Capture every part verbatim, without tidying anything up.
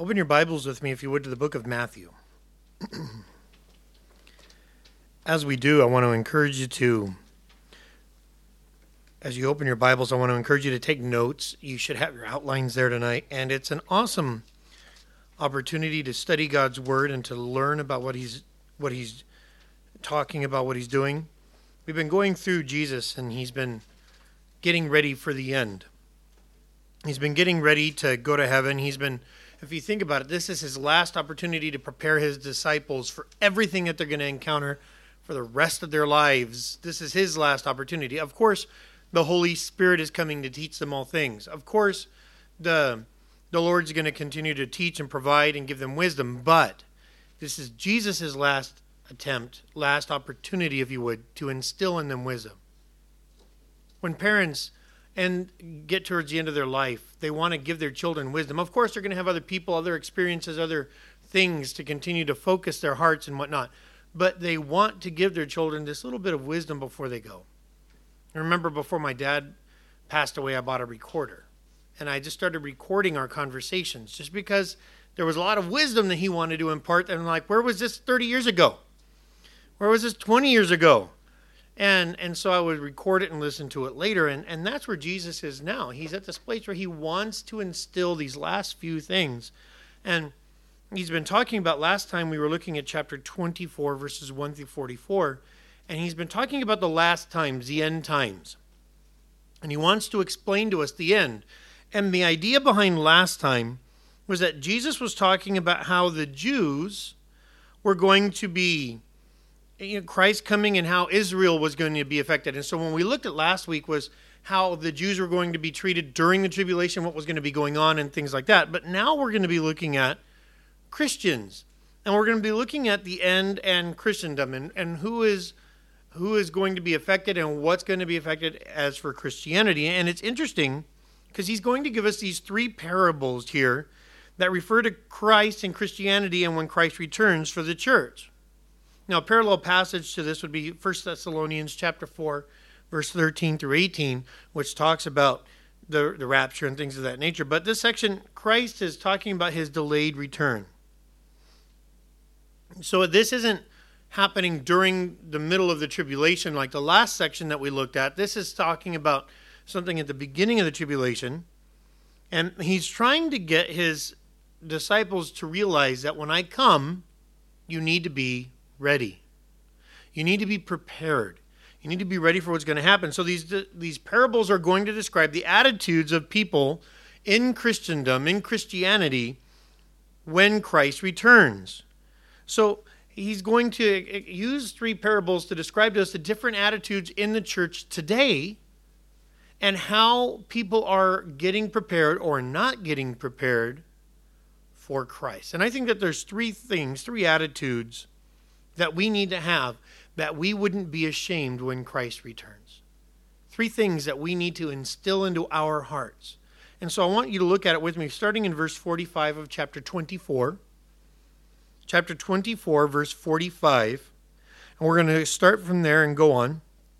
Open your Bibles with me, if you would, to the book of Matthew. As we do, I want to encourage you to, as you open your Bibles, I want to encourage you to take notes. You should have your outlines there tonight, and it's an awesome opportunity to study God's Word and to learn about what He's what He's talking about, what He's doing. We've been going through Jesus, and He's been getting ready for the end. He's been getting ready to go to heaven. He's been, if you think about it, this is His last opportunity to prepare His disciples for everything that they're going to encounter for the rest of their lives. This is His last opportunity. Of course, the Holy Spirit is coming to teach them all things. Of course, the, the Lord's going to continue to teach and provide and give them wisdom, but this is Jesus' last attempt, last opportunity, if you would, to instill in them wisdom. When parents and get towards the end of their life, they want to give their children wisdom. Of course, they're going to have other people, other experiences, other things to continue to focus their hearts and whatnot. But they want to give their children this little bit of wisdom before they go. I remember before my dad passed away, I bought a recorder. And I just started recording our conversations just because there was a lot of wisdom that he wanted to impart. And I'm like, where was this thirty years ago? Where was this twenty years ago? And and so I would record it and listen to it later. And, and that's where Jesus is now. He's at this place where He wants to instill these last few things. And He's been talking about, last time we were looking at chapter twenty-four, verses one through forty-four. And He's been talking about the last times, the end times. And He wants to explain to us the end. And the idea behind last time was that Jesus was talking about how the Jews were going to be, you know, Christ coming, and how Israel was going to be affected. And so when we looked at last week was how the Jews were going to be treated during the tribulation, what was going to be going on and things like that. But now we're going to be looking at Christians. And we're going to be looking at the end and Christendom and, and who is who is going to be affected and what's going to be affected as for Christianity. And it's interesting because He's going to give us these three parables here that refer to Christ and Christianity and when Christ returns for the church. Now, a parallel passage to this would be First Thessalonians chapter four, verse thirteen through eighteen, which talks about the, the rapture and things of that nature. But this section, Christ is talking about His delayed return. So this isn't happening during the middle of the tribulation like the last section that we looked at. This is talking about something at the beginning of the tribulation. And He's trying to get His disciples to realize that when I come, you need to be ready. You need to be prepared. You need to be ready for what's going to happen. So these these parables are going to describe the attitudes of people in Christendom, in Christianity, when Christ returns. So He's going to use three parables to describe to us the different attitudes in the church today and how people are getting prepared or not getting prepared for Christ. And I think that there's three things, three attitudes that we need to have that we wouldn't be ashamed when Christ returns. Three things that we need to instill into our hearts. And so I want you to look at it with me, starting in verse forty-five of chapter twenty-four. Chapter twenty-four, verse forty-five. And we're going to start from there and go on.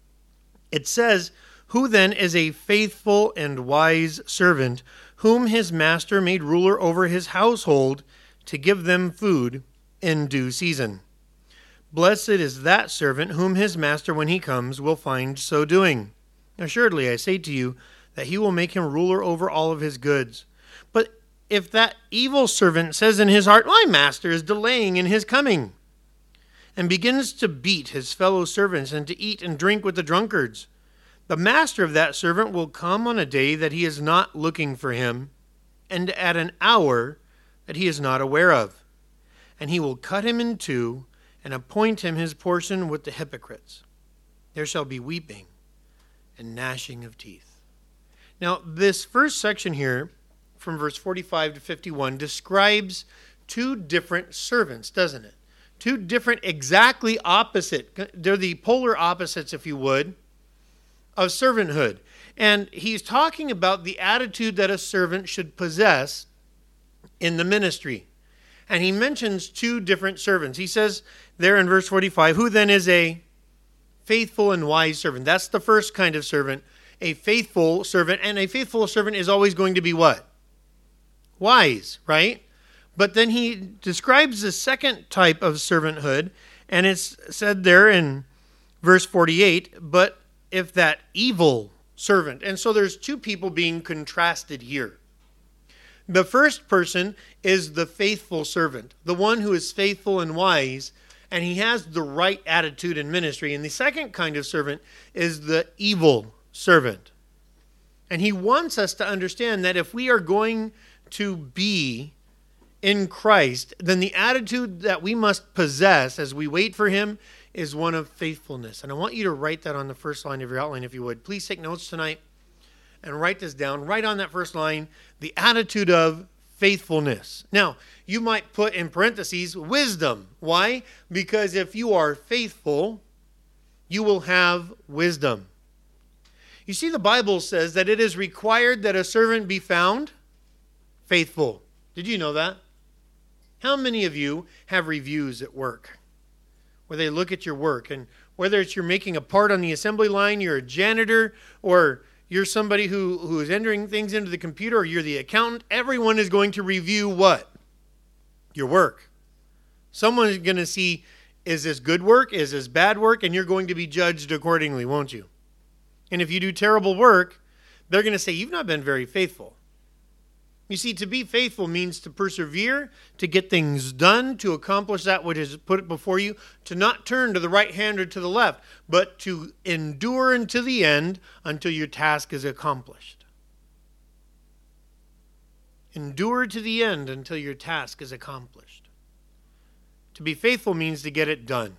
It says, "Who then is a faithful and wise servant, whom his master made ruler over his household to give them food in due season? Blessed is that servant whom his master, when he comes, will find so doing. Assuredly, I say to you, that he will make him ruler over all of his goods. But if that evil servant says in his heart, my master is delaying in his coming, and begins to beat his fellow servants and to eat and drink with the drunkards, the master of that servant will come on a day that he is not looking for him, and at an hour that he is not aware of. And he will cut him in two, and appoint him his portion with the hypocrites. There shall be weeping and gnashing of teeth." Now, this first section here, from verse forty-five to fifty-one, describes two different servants, doesn't it? Two different, exactly opposite. They're the polar opposites, if you would, of servanthood. And he's talking about the attitude that a servant should possess in the ministry. And he mentions two different servants. He says there in verse forty-five, "Who then is a faithful and wise servant?" That's the first kind of servant, a faithful servant. And a faithful servant is always going to be what? Wise, right? But then he describes the second type of servanthood, and it's said there in verse forty-eight, but if that evil servant. And so there's two people being contrasted here. The first person is the faithful servant, the one who is faithful and wise, and he has the right attitude in ministry. And the second kind of servant is the evil servant. And he wants us to understand that if we are going to be in Christ, then the attitude that we must possess as we wait for him is one of faithfulness. And I want you to write that on the first line of your outline, if you would. Please take notes tonight and write this down. Write on that first line, the attitude of faithfulness. Now, you might put in parentheses, wisdom. Why? Because if you are faithful, you will have wisdom. You see, the Bible says that it is required that a servant be found faithful. Did you know that? How many of you have reviews at work where they look at your work, and whether it's you're making a part on the assembly line, you're a janitor, or you're somebody who, who is entering things into the computer, or you're the accountant, everyone is going to review what? Your work. Someone is going to see, is this good work? Is this bad work? And you're going to be judged accordingly, won't you? And if you do terrible work, they're going to say, you've not been very faithful. You see, to be faithful means to persevere, to get things done, to accomplish that which is put before you, to not turn to the right hand or to the left, but to endure until the end until your task is accomplished. Endure to the end until your task is accomplished. To be faithful means to get it done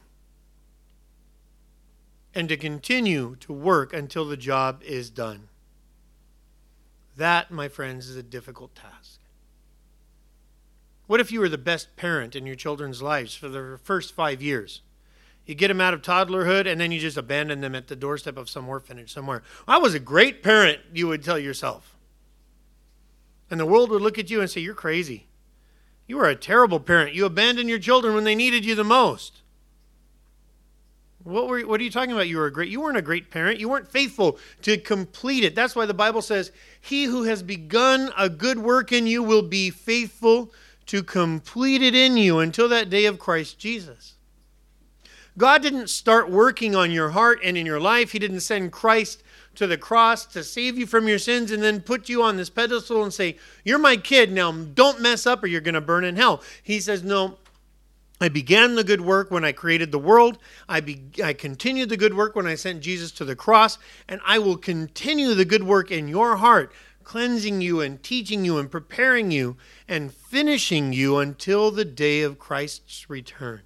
and to continue to work until the job is done. That, my friends, is a difficult task. What if you were the best parent in your children's lives for the first five years? You get them out of toddlerhood, and then you just abandon them at the doorstep of some orphanage somewhere. I was a great parent, you would tell yourself. And the world would look at you and say, you're crazy. You are a terrible parent. You abandoned your children when they needed you the most. What were what are you talking about? You were a great you weren't a great parent. You weren't faithful to complete it. That's why the Bible says, he who has begun a good work in you will be faithful to complete it in you until that day of Christ Jesus. God didn't start working on your heart and in your life. He didn't send Christ to the cross to save you from your sins and then put you on this pedestal and say, you're my kid, now don't mess up or you're going to burn in hell. He says, no, I began the good work when I created the world. I, be, I continued the good work when I sent Jesus to the cross. And I will continue the good work in your heart, cleansing you and teaching you and preparing you and finishing you until the day of Christ's return.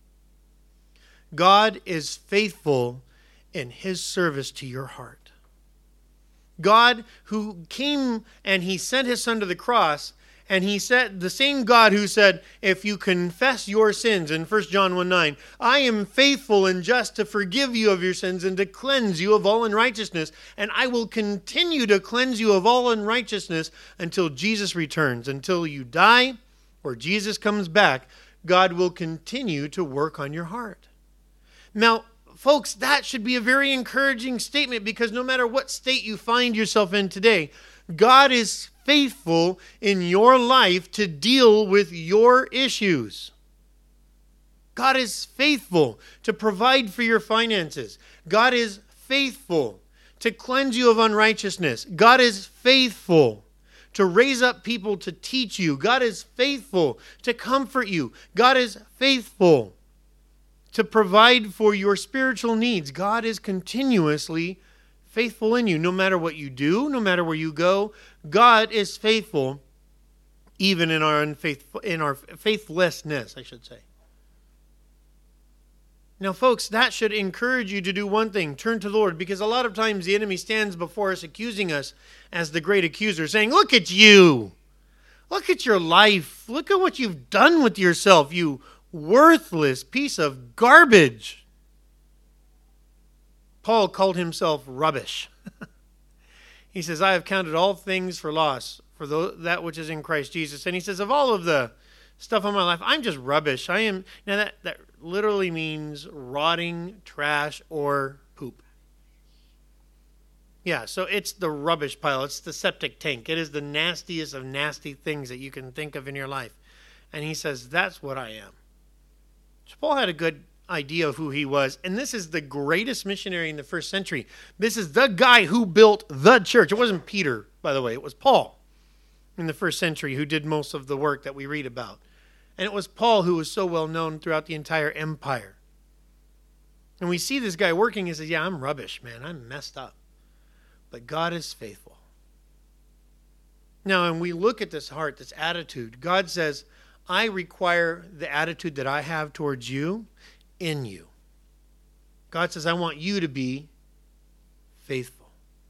God is faithful in his service to your heart. God who came and he sent his son to the cross. And he said, the same God who said, if you confess your sins in First John one nine, I am faithful and just to forgive you of your sins and to cleanse you of all unrighteousness. And I will continue to cleanse you of all unrighteousness until Jesus returns. Until you die or Jesus comes back, God will continue to work on your heart. Now, folks, that should be a very encouraging statement because no matter what state you find yourself in today, God is faithful in your life to deal with your issues. God is faithful to provide for your finances. God is faithful to cleanse you of unrighteousness. God is faithful to raise up people to teach you. God is faithful to comfort you. God is faithful to provide for your spiritual needs. God is continuously faithful in you. No matter what you do, no matter where you go, God is faithful even in our unfaithful, in our faithlessness, I should say. Now, folks, that should encourage you to do one thing. Turn to the Lord, because a lot of times the enemy stands before us accusing us as the great accuser, saying, look at you. Look at your life. Look at what you've done with yourself, you worthless piece of garbage. Paul called himself rubbish. He says, I have counted all things for loss for that which is in Christ Jesus. And he says, of all of the stuff in my life, I'm just rubbish. I am, now that, that literally means rotting trash or poop. Yeah, so it's the rubbish pile. It's the septic tank. It is the nastiest of nasty things that you can think of in your life. And he says, that's what I am. So Paul had a good idea of who he was. And this is the greatest missionary in the first century. This is the guy who built the church. It wasn't Peter, by the way. It was Paul in the first century who did most of the work that we read about. And it was Paul who was so well known throughout the entire empire. And we see this guy working and says, yeah, I'm rubbish, man. I'm messed up. But God is faithful. Now, and we look at this heart, this attitude. God says, I require the attitude that I have towards you in you. God says, I want you to be faithful.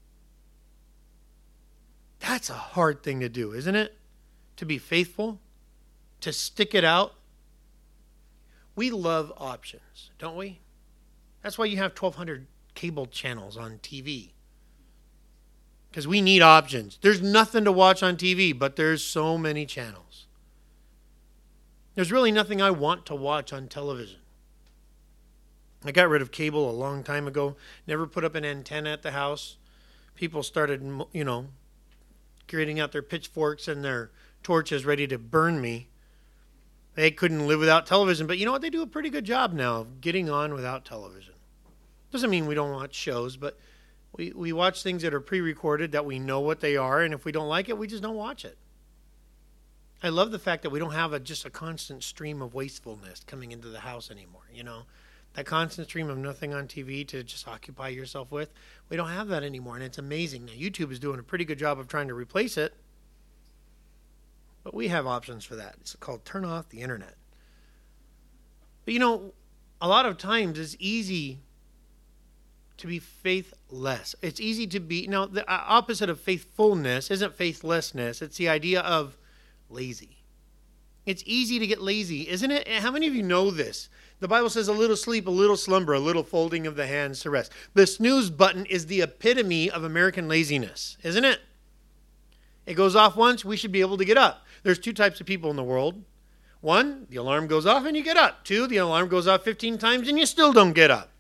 That's a hard thing to do, isn't it? To be faithful, to stick it out. We love options, don't we? That's why you have twelve hundred cable channels on T V. Because we need options. There's nothing to watch on T V, but there's so many channels. There's really nothing I want to watch on television. I got rid of cable a long time ago. Never put up an antenna at the house. People started, you know, getting out their pitchforks and their torches ready to burn me. They couldn't live without television. But you know what? They do a pretty good job now of getting on without television. Doesn't mean we don't watch shows, but we, we watch things that are pre-recorded that we know what they are. And if we don't like it, we just don't watch it. I love the fact that we don't have a, just a constant stream of wastefulness coming into the house anymore, you know. That constant stream of nothing on T V to just occupy yourself with. We don't have that anymore, and it's amazing. Now, YouTube is doing a pretty good job of trying to replace it. But we have options for that. It's called turn off the internet. But, you know, a lot of times it's easy to be faithless. It's easy to be... Now, the opposite of faithfulness isn't faithlessness. It's the idea of lazy. It's easy to get lazy, isn't it? How many of you know this? The Bible says a little sleep, a little slumber, a little folding of the hands to rest. The snooze button is the epitome of American laziness, isn't it? It goes off once, we should be able to get up. There's two types of people in the world. One, the alarm goes off and you get up. Two, the alarm goes off fifteen times and you still don't get up.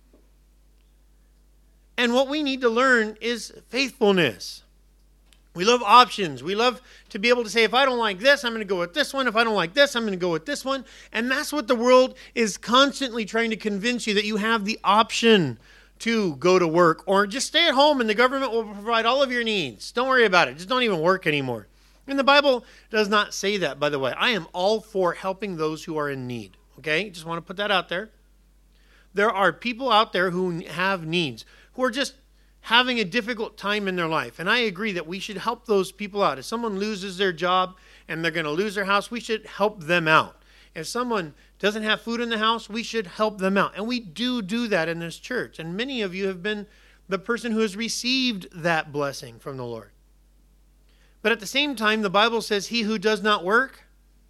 And what we need to learn is faithfulness. We love options. We love to be able to say, if I don't like this, I'm going to go with this one. If I don't like this, I'm going to go with this one. And that's what the world is constantly trying to convince you, that you have the option to go to work or just stay at home and the government will provide all of your needs. Don't worry about it. Just don't even work anymore. And the Bible does not say that, by the way. I am all for helping those who are in need. Okay? Just want to put that out there. There are people out there who have needs, who are just having a difficult time in their life. And I agree that we should help those people out. If someone loses their job and they're going to lose their house, we should help them out. If someone doesn't have food in the house, we should help them out. And we do do that in this church. And many of you have been the person who has received that blessing from the Lord. But at the same time, the Bible says he who does not work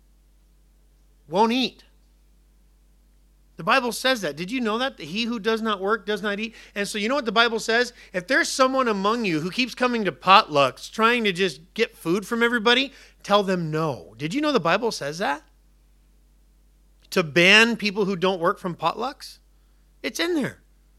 won't eat. The Bible says that. Did you know that? He who does not work does not eat. And so you know what the Bible says? If there's someone among you who keeps coming to potlucks trying to just get food from everybody, tell them no. Did you know the Bible says that? To ban people who don't work from potlucks? It's in there.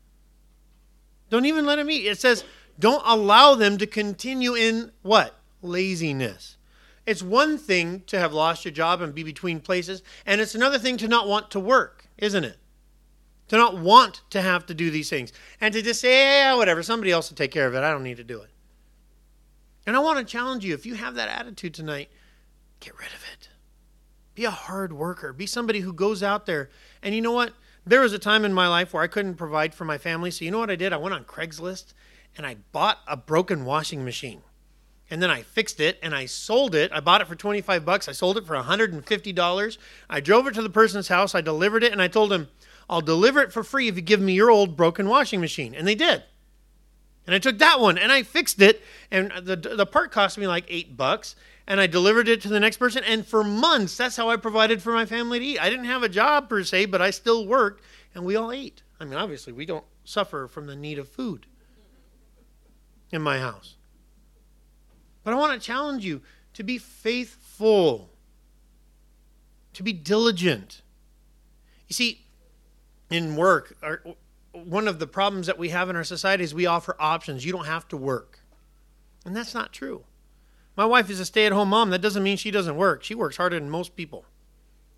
Don't even let them eat. It says don't allow them to continue in what? Laziness. It's one thing to have lost your job and be between places, and it's another thing to not want to work, isn't it? To not want to have to do these things. And to just say, yeah, whatever, somebody else will take care of it. I don't need to do it. And I want to challenge you, if you have that attitude tonight, get rid of it. Be a hard worker. Be somebody who goes out there. And you know what? There was a time in my life where I couldn't provide for my family. So you know what I did? I went on Craigslist and I bought a broken washing machine. And then I fixed it and I sold it. I bought it for twenty-five bucks. I sold it for one hundred fifty dollars. I drove it to the person's house. I delivered it and I told him, I'll deliver it for free if you give me your old broken washing machine. And they did. And I took that one and I fixed it. And the, the part cost me like eight bucks. And I delivered it to the next person. And for months, that's how I provided for my family to eat. I didn't have a job per se, but I still worked and we all ate. I mean, obviously, we don't suffer from the need of food in my house. But I want to challenge you to be faithful, to be diligent. You see, in work, our, one of the problems that we have in our society is we offer options. You don't have to work. And that's not true. My wife is a stay-at-home mom. That doesn't mean she doesn't work. She works harder than most people.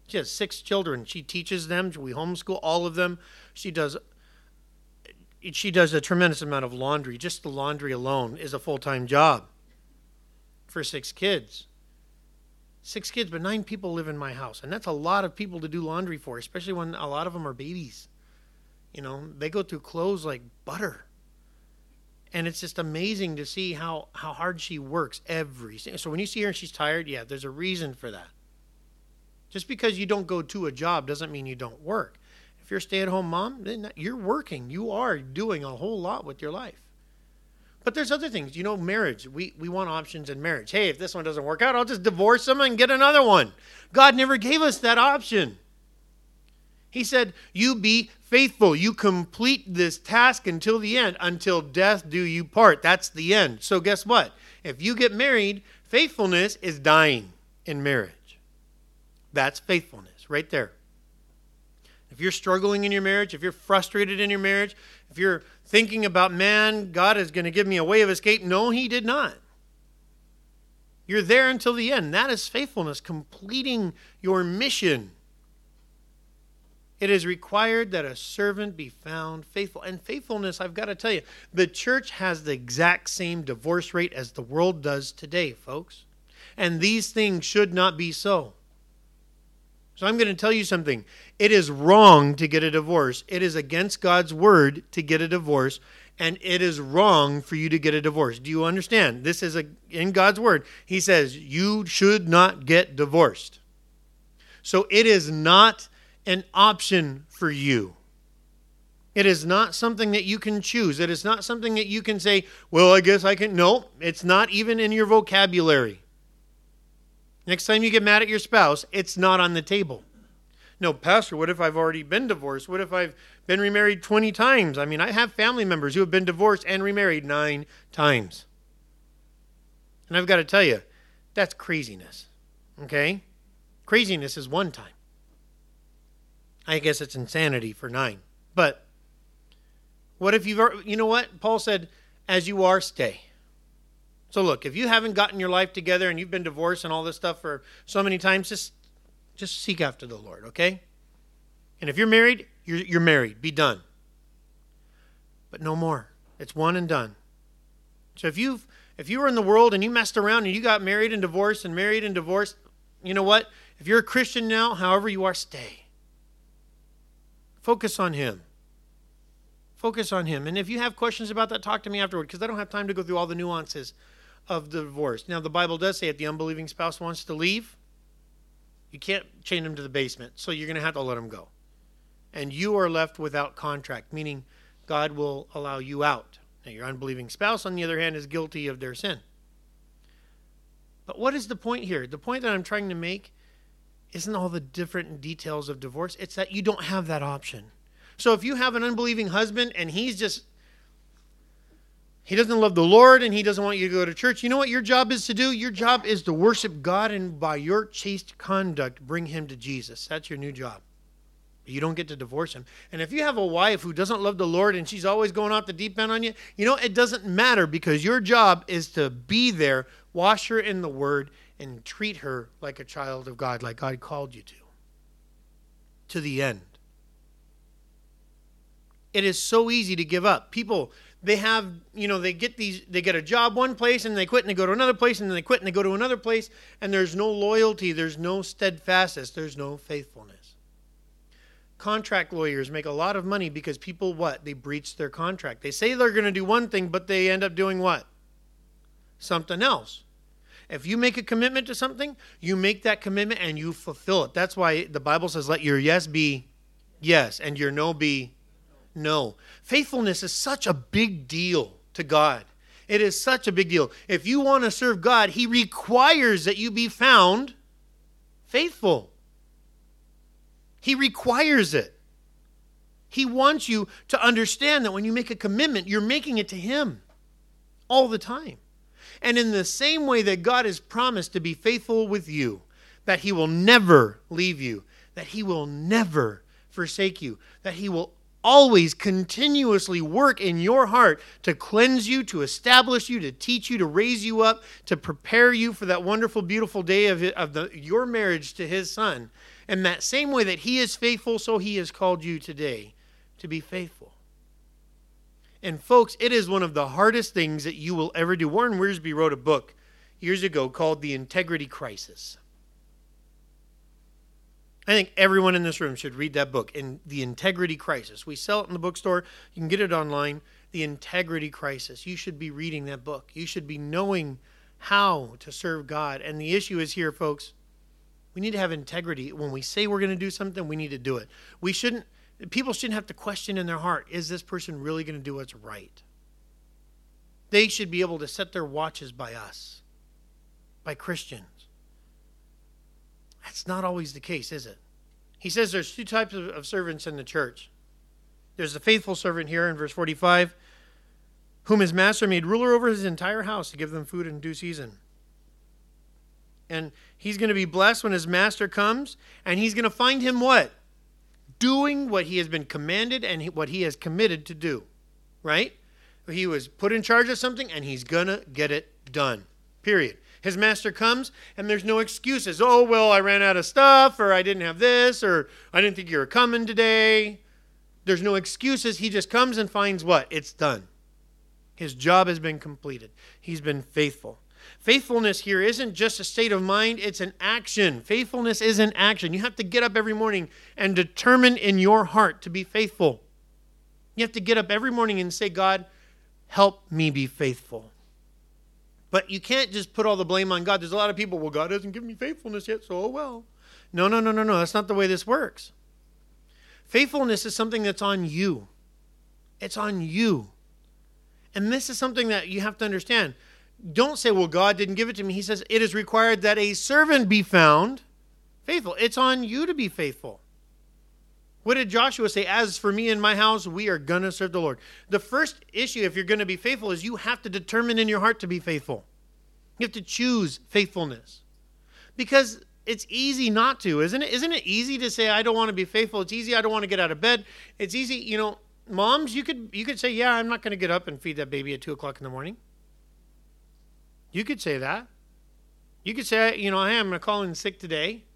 She has six children. She teaches them. We homeschool all of them. She does she does a tremendous amount of laundry. Just the laundry alone is a full-time job for six kids. Six kids, but nine people live in my house. And that's a lot of people to do laundry for, especially when a lot of them are babies. You know, they go through clothes like butter. And it's just amazing to see how, how hard she works every single. So when you see her and she's tired, yeah, there's a reason for that. Just because you don't go to a job doesn't mean you don't work. If you're a stay-at-home mom, then you're working. You are doing a whole lot with your life. But there's other things. You know, marriage. We, we want options in marriage. Hey, if this one doesn't work out, I'll just divorce them and get another one. God never gave us that option. He said, you be faithful. You complete this task until the end. Until death do you part. That's the end. So guess what? If you get married, faithfulness is dying in marriage. That's faithfulness right there. If you're struggling in your marriage, if you're frustrated in your marriage, if you're thinking about, man, God is going to give me a way of escape. No, he did not. You're there until the end. That is faithfulness, completing your mission. It is required that a servant be found faithful. And faithfulness, I've got to tell you, the church has the exact same divorce rate as the world does today, folks. And these things should not be so. So I'm going to tell you something. It is wrong to get a divorce. It is against God's word to get a divorce. And it is wrong for you to get a divorce. Do you understand? This is a, in God's word. He says you should not get divorced. So it is not an option for you. It is not something that you can choose. It is not something that you can say, well, I guess I can. No, it's not even in your vocabulary. Next time you get mad at your spouse, it's not on the table. No, Pastor, what if I've already been divorced? What if I've been remarried twenty times? I mean, I have family members who have been divorced and remarried nine times. And I've got to tell you, that's craziness. Okay? Craziness is one time. I guess it's insanity for nine. But what if you've, you know what? Paul said, as you are, stay. So look, if you haven't gotten your life together and you've been divorced and all this stuff for so many times, just, just seek after the Lord, okay? And if you're married, you're, you're married. Be done. But no more. It's one and done. So if you've, if you were in the world and you messed around and you got married and divorced and married and divorced, you know what? If you're a Christian now, however you are, stay. Focus on him. Focus on him. And if you have questions about that, talk to me afterward, because I don't have time to go through all the nuances of the divorce. Now, the Bible does say if the unbelieving spouse wants to leave, you can't chain them to the basement, so you're going to have to let them go. And you are left without contract, meaning God will allow you out. Now, your unbelieving spouse, on the other hand, is guilty of their sin. But what is the point here? The point that I'm trying to make isn't all the different details of divorce. It's that you don't have that option. So if you have an unbelieving husband and he's just, he doesn't love the Lord and he doesn't want you to go to church, you know what your job is to do? Your job is to worship God and by your chaste conduct, bring him to Jesus. That's your new job. You don't get to divorce him. And if you have a wife who doesn't love the Lord and she's always going off the deep end on you, you know, it doesn't matter because your job is to be there, wash her in the word, and treat her like a child of God, like God called you to. To the end. It is so easy to give up. People, they have, you know, they get these, they get a job one place and they quit and they go to another place and then they quit and they go to another place and there's no loyalty, there's no steadfastness, there's no faithfulness. Contract lawyers make a lot of money because people, what? They breach their contract. They say they're going to do one thing, but they end up doing what? Something else. If you make a commitment to something, you make that commitment and you fulfill it. That's why the Bible says, let your yes be yes and your no be no. Faithfulness is such a big deal to God. It is such a big deal. If you want to serve God, he requires that you be found faithful. He requires it. He wants you to understand that when you make a commitment, you're making it to him all the time. And in the same way that God has promised to be faithful with you, that he will never leave you, that he will never forsake you, that he will always continuously work in your heart to cleanse you, to establish you, to teach you, to raise you up, to prepare you for that wonderful, beautiful day of, of the, your marriage to his son. In that same way that he is faithful, so he has called you today to be faithful. And folks, it is one of the hardest things that you will ever do. Warren Wiersbe wrote a book years ago called The Integrity Crisis. I think everyone in this room should read that book, in The Integrity Crisis. We sell it in the bookstore. You can get it online. The Integrity Crisis. You should be reading that book. You should be knowing how to serve God. And the issue is here, folks, we need to have integrity. When we say we're going to do something, we need to do it. We shouldn't, people shouldn't have to question in their heart, is this person really going to do what's right? They should be able to set their watches by us, by Christians. That's not always the case, is it? He says there's two types of, of servants in the church. There's the faithful servant here in verse forty-five, whom his master made ruler over his entire house to give them food in due season. And he's going to be blessed when his master comes, and he's going to find him what? Doing what he has been commanded and what he has committed to do, right? He was put in charge of something, and he's going to get it done, period. His master comes, and there's no excuses. Oh, well, I ran out of stuff, or I didn't have this, or I didn't think you were coming today. There's no excuses. He just comes and finds what? It's done. His job has been completed. He's been faithful. Faithfulness here isn't just a state of mind, it's an action. Faithfulness is an action. You have to get up every morning and determine in your heart to be faithful. You have to get up every morning and say, God, help me be faithful. But you can't just put all the blame on God. There's a lot of people, well, God hasn't given me faithfulness yet, so oh well. No, no, no, no, no. That's not the way this works. Faithfulness is something that's on you. It's on you. And this is something that you have to understand. Don't say, well, God didn't give it to me. He says, it is required that a servant be found faithful. It's on you to be faithful. What did Joshua say? As for me and my house, we are going to serve the Lord. The first issue, if you're going to be faithful, is you have to determine in your heart to be faithful. You have to choose faithfulness. Because it's easy not to, isn't it? Isn't it easy to say, I don't want to be faithful? It's easy, I don't want to get out of bed. It's easy, you know, moms, you could you could say, yeah, I'm not going to get up and feed that baby at two o'clock in the morning. You could say that. You could say, you know, hey, I'm going to call in sick today.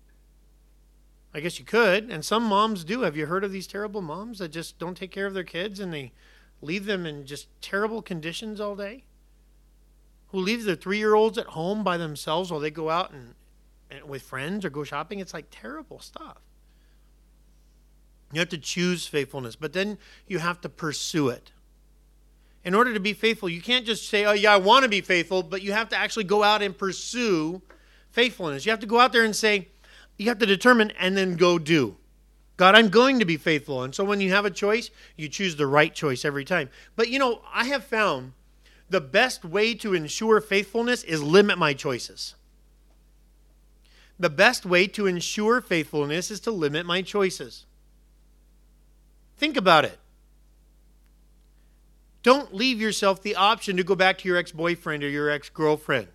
I guess you could. And some moms do. Have you heard of these terrible moms that just don't take care of their kids and they leave them in just terrible conditions all day? Who leave their three-year-olds at home by themselves while they go out and, and with friends or go shopping? It's like terrible stuff. You have to choose faithfulness, but then you have to pursue it. In order to be faithful, you can't just say, oh, yeah, I want to be faithful, but you have to actually go out and pursue faithfulness. You have to go out there and say, you have to determine and then go do. God, I'm going to be faithful. And so when you have a choice, you choose the right choice every time. But, you know, I have found the best way to ensure faithfulness is limit my choices. The best way to ensure faithfulness is to limit my choices. Think about it. Don't leave yourself the option to go back to your ex-boyfriend or your ex-girlfriend.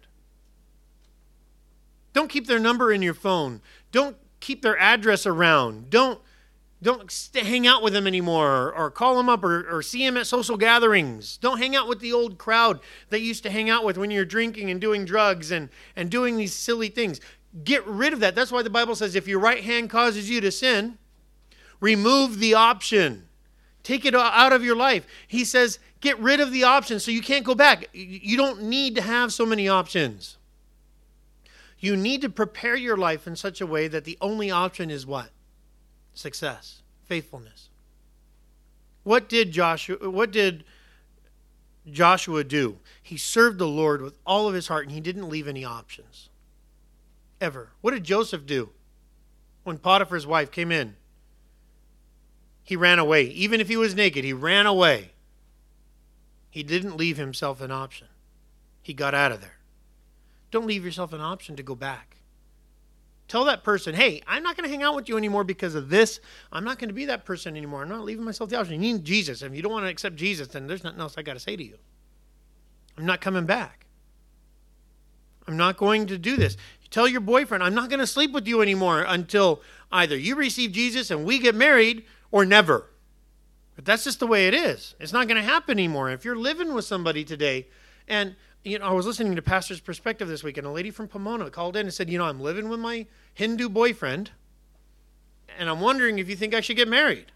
Don't keep their number in your phone. Don't keep their address around. Don't, don't st- hang out with them anymore or, or call them up or, or see them at social gatherings. Don't hang out with the old crowd that you used to hang out with when you're drinking and doing drugs and, and doing these silly things. Get rid of that. That's why the Bible says if your right hand causes you to sin, remove the option. Take it out of your life. He says, get rid of the option so you can't go back. You don't need to have so many options. You need to prepare your life in such a way that the only option is what? Success, faithfulness. What did Joshua, what did Joshua do? He served the Lord with all of his heart, and he didn't leave any options. Ever. What did Joseph do when Potiphar's wife came in? He ran away. Even if he was naked, he ran away. He didn't leave himself an option. He got out of there. Don't leave yourself an option to go back. Tell that person, hey, I'm not going to hang out with you anymore because of this. I'm not going to be that person anymore. I'm not leaving myself the option. You need Jesus. If you don't want to accept Jesus, then there's nothing else I got to say to you. I'm not coming back. I'm not going to do this. You tell your boyfriend, I'm not going to sleep with you anymore until either you receive Jesus and we get married or never. But that's just the way it is. It's not going to happen anymore. If you're living with somebody today, and you know, I was listening to Pastor's Perspective this week, and a lady from Pomona called in and said, you know, I'm living with my Hindu boyfriend, and I'm wondering if you think I should get married.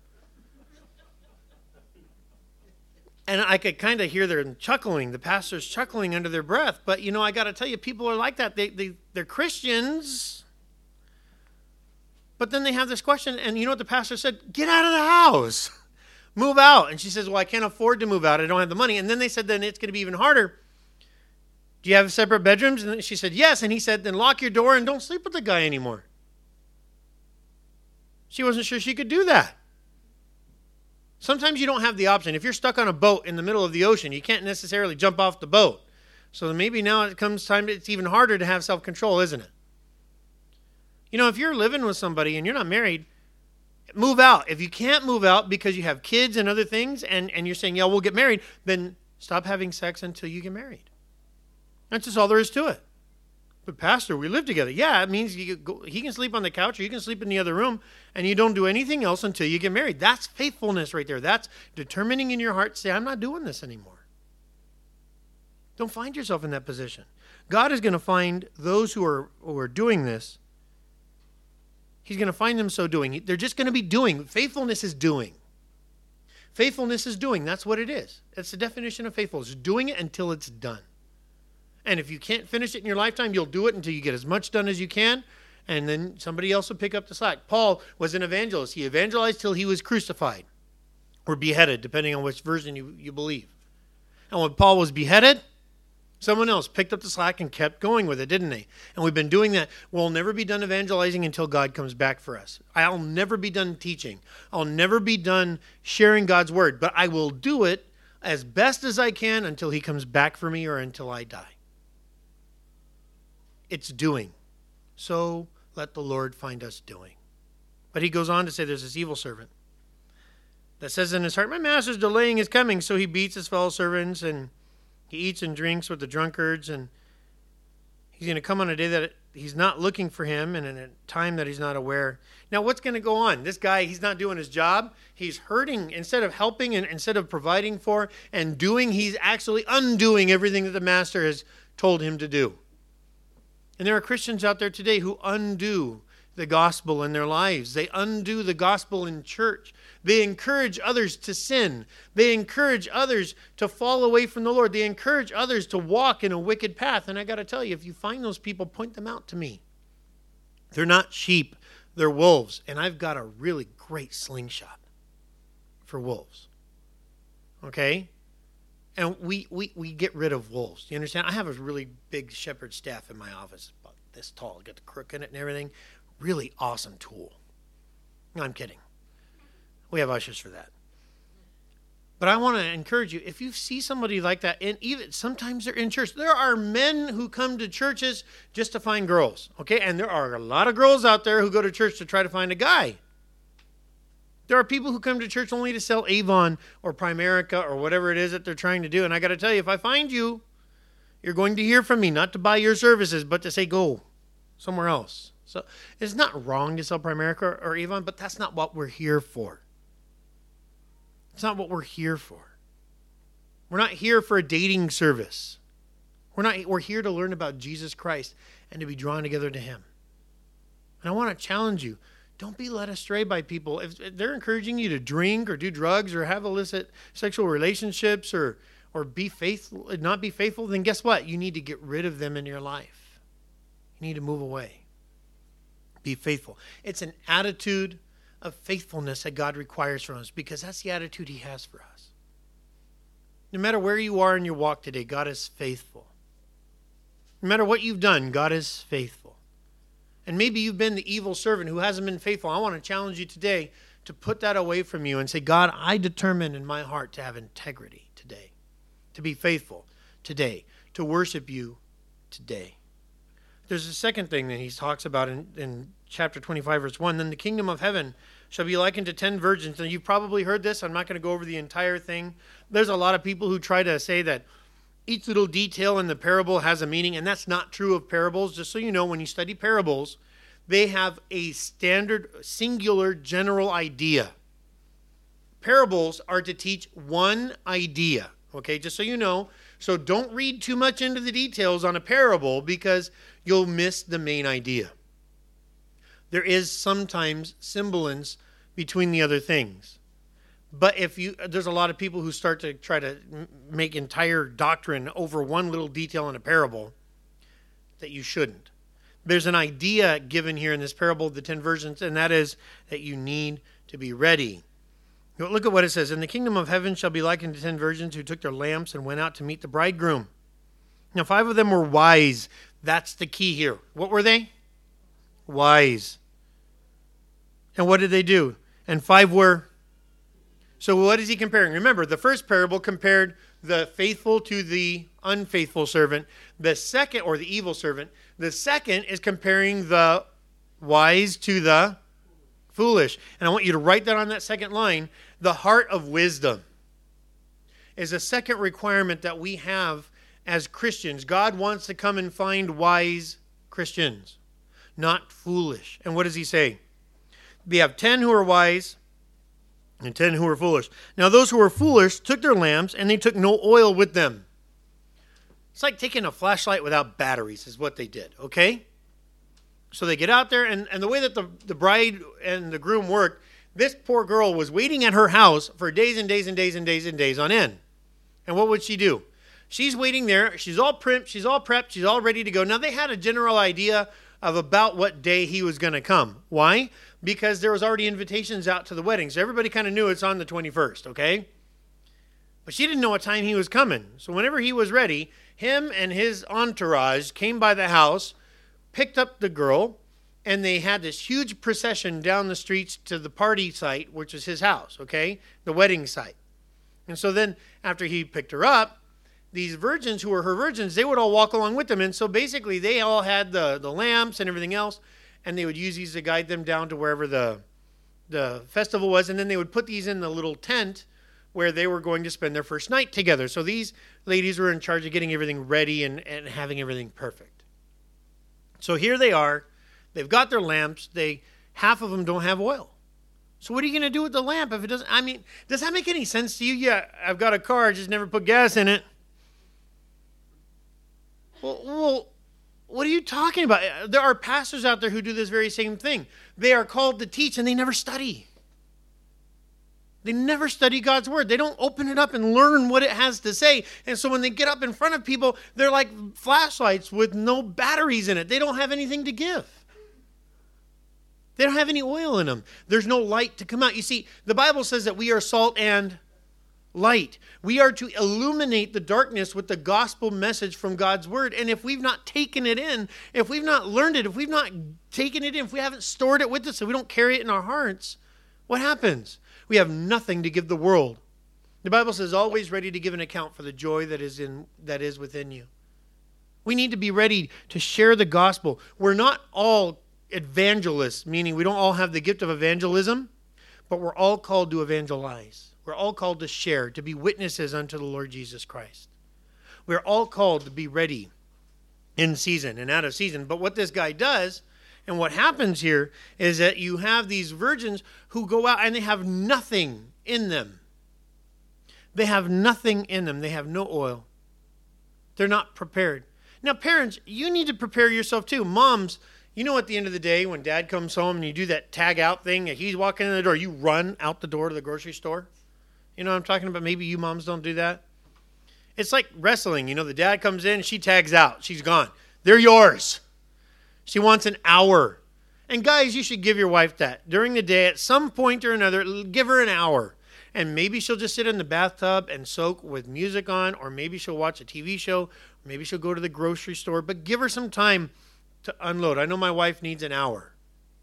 And I could kind of hear them chuckling, the pastors chuckling under their breath. But, you know, I got to tell you, people are like that. They, they, they're Christians. But then they have this question, and you know what the pastor said? Get out of the house. Move out. And she says, well, I can't afford to move out. I don't have the money. And then they said, then it's going to be even harder. Do you have separate bedrooms? And she said, yes. And he said, then lock your door and don't sleep with the guy anymore. She wasn't sure she could do that. Sometimes you don't have the option. If you're stuck on a boat in the middle of the ocean, you can't necessarily jump off the boat. So maybe now it comes time, it's even harder to have self-control, isn't it? You know, if you're living with somebody and you're not married, move out. If you can't move out because you have kids and other things, and, and you're saying, yeah, we'll get married, then stop having sex until you get married. That's just all there is to it. But pastor, we live together. Yeah, it means you go, he can sleep on the couch or you can sleep in the other room, and you don't do anything else until you get married. That's faithfulness right there. That's determining in your heart, say, I'm not doing this anymore. Don't find yourself in that position. God is going to find those who are, who are doing this. He's going to find them so doing. They're just going to be doing. Faithfulness is doing. Faithfulness is doing. That's what it is. That's the definition of faithfulness. Doing it until it's done. And if you can't finish it in your lifetime, you'll do it until you get as much done as you can, and then somebody else will pick up the slack. Paul was an evangelist. He evangelized till he was crucified or beheaded, depending on which version you, you believe. And when Paul was beheaded, someone else picked up the slack and kept going with it, didn't they? And we've been doing that. We'll never be done evangelizing until God comes back for us. I'll never be done teaching. I'll never be done sharing God's word, but I will do it as best as I can until he comes back for me or until I die. It's doing. So let the Lord find us doing. But he goes on to say there's this evil servant that says in his heart, my master's delaying his coming. So he beats his fellow servants and he eats and drinks with the drunkards. And he's going to come on a day that he's not looking for him and in a time that he's not aware. Now, what's going to go on? This guy, he's not doing his job. He's hurting. Instead of helping and instead of providing for and doing, he's actually undoing everything that the master has told him to do. And there are Christians out there today who undo the gospel in their lives. They undo the gospel in church. They encourage others to sin. They encourage others to fall away from the Lord. They encourage others to walk in a wicked path. And I got to tell you, if you find those people, point them out to me. They're not sheep. They're wolves. And I've got a really great slingshot for wolves. Okay? And we, we, we get rid of wolves. You understand? I have a really big shepherd staff in my office, about this tall. Got the crook in it and everything. Really awesome tool. No, I'm kidding. We have ushers for that. But I want to encourage you, if you see somebody like that, and even sometimes they're in church. There are men who come to churches just to find girls. Okay? And there are a lot of girls out there who go to church to try to find a guy. There are people who come to church only to sell Avon or Primerica or whatever it is that they're trying to do. And I got to tell you, if I find you, you're going to hear from me, not to buy your services, but to say go somewhere else. So it's not wrong to sell Primerica or, or Avon, but that's not what we're here for. It's not what we're here for. We're not here for a dating service. We're not. We're here to learn about Jesus Christ and to be drawn together to him. And I want to challenge you. Don't be led astray by people. If they're encouraging you to drink or do drugs or have illicit sexual relationships or or be faithful, not be faithful, then guess what? You need to get rid of them in your life. You need to move away. Be faithful. It's an attitude of faithfulness that God requires from us because that's the attitude he has for us. No matter where you are in your walk today, God is faithful. No matter what you've done, God is faithful. And maybe you've been the evil servant who hasn't been faithful. I want to challenge you today to put that away from you and say, God, I determine in my heart to have integrity today, to be faithful today, to worship you today. There's a second thing that he talks about in, in chapter twenty-five, verse one. Then the kingdom of heaven shall be likened to ten virgins. And you've probably heard this. I'm not going to go over the entire thing. There's a lot of people who try to say that each little detail in the parable has a meaning, and that's not true of parables. Just so you know, when you study parables, they have a standard, singular, general idea. Parables are to teach one idea, okay, just so you know. So don't read too much into the details on a parable because you'll miss the main idea. there is sometimes semblance between the other things. But if you, there's a lot of people who start to try to make entire doctrine over one little detail in a parable that you shouldn't. There's an idea given here in this parable of the ten virgins, and that is that you need to be ready. Look at what it says. And the kingdom of heaven shall be likened to ten virgins who took their lamps and went out to meet the bridegroom. Now, five of them were wise. That's the key here. What were they? Wise. And what did they do? And five were... So what is he comparing? Remember, the first parable compared the faithful to the unfaithful servant. The second, or the evil servant. The second is comparing the wise to the foolish. And I want you to write that on that second line. The heart of wisdom is a second requirement that we have as Christians. God wants to come and find wise Christians, not foolish. And what does he say? We have ten who are wise and ten who are foolish. Now those who were foolish took their lamps and they took no oil with them. It's like taking a flashlight without batteries is what they did, okay? So they get out there, and, and the way that the, the bride and the groom worked, this poor girl was waiting at her house for days and days and days and days and days on end. And what would she do? She's waiting there. She's all primed. She's all prepped. She's all ready to go. Now, they had a general idea of about what day he was going to come. Why? Because there was already invitations out to the wedding. So everybody kind of knew it's on the twenty-first, okay? But she didn't know what time he was coming. So whenever he was ready, him and his entourage came by the house, picked up the girl, and they had this huge procession down the streets to the party site, which is his house, okay? The wedding site. And so then after he picked her up, these virgins who were her virgins, they would all walk along with them. And so basically they all had the, the lamps and everything else, and they would use these to guide them down to wherever the, the festival was. And then they would put these in the little tent where they were going to spend their first night together. So these ladies were in charge of getting everything ready and, and having everything perfect. So here they are. They've got their lamps. They half of them don't have oil. So what are you going to do with the lamp if it doesn't? I mean, does that make any sense to you? Yeah, I've got a car. I just never put gas in it. Well, well, what are you talking about? There are pastors out there who do this very same thing. They are called to teach and they never study. They never study God's word. They don't open it up and learn what it has to say. And so when they get up in front of people, they're like flashlights with no batteries in it. They don't have anything to give. They don't have any oil in them. There's no light to come out. You see, the Bible says that we are salt and light. We are to illuminate the darkness with the gospel message from God's word. And if we've not taken it in, if we've not learned it, if we've not taken it in, if we haven't stored it with us, if we don't carry it in our hearts, what happens? We have nothing to give the world. The Bible says, always ready to give an account for the joy that is in that is within you. We need to be ready to share the gospel. We're not all evangelists, meaning we don't all have the gift of evangelism, but we're all called to evangelize. We're all called to share, to be witnesses unto the Lord Jesus Christ. We're all called to be ready in season and out of season. But what this guy does, and what happens here, is that you have these virgins who go out and they have nothing in them. They have nothing in them. They have no oil. They're not prepared. Now, parents, you need to prepare yourself too. Moms, you know, at the end of the day, when dad comes home and you do that tag out thing, and he's walking in the door, you run out the door to the grocery store. You know what I'm talking about? Maybe you moms don't do that. It's like wrestling. You know, the dad comes in, she tags out. She's gone. They're yours. She wants an hour. And guys, you should give your wife that. During the day, at some point or another, give her an hour. And maybe she'll just sit in the bathtub and soak with music on, or maybe she'll watch a T V show, or maybe she'll go to the grocery store. But give her some time to unload. I know my wife needs an hour.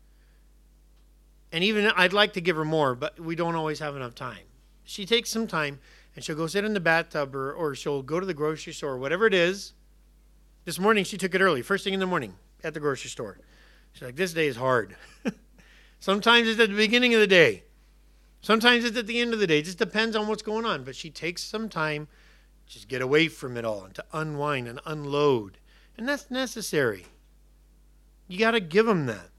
And even I'd like to give her more, but we don't always have enough time. She takes some time, and she'll go sit in the bathtub, or, or she'll go to the grocery store, whatever it is. This morning, she took it early, first thing in the morning, at the grocery store. She's like, this day is hard. Sometimes it's at the beginning of the day. Sometimes it's at the end of the day. It just depends on what's going on. But she takes some time to just get away from it all and to unwind and unload. And that's necessary. You got to give them that.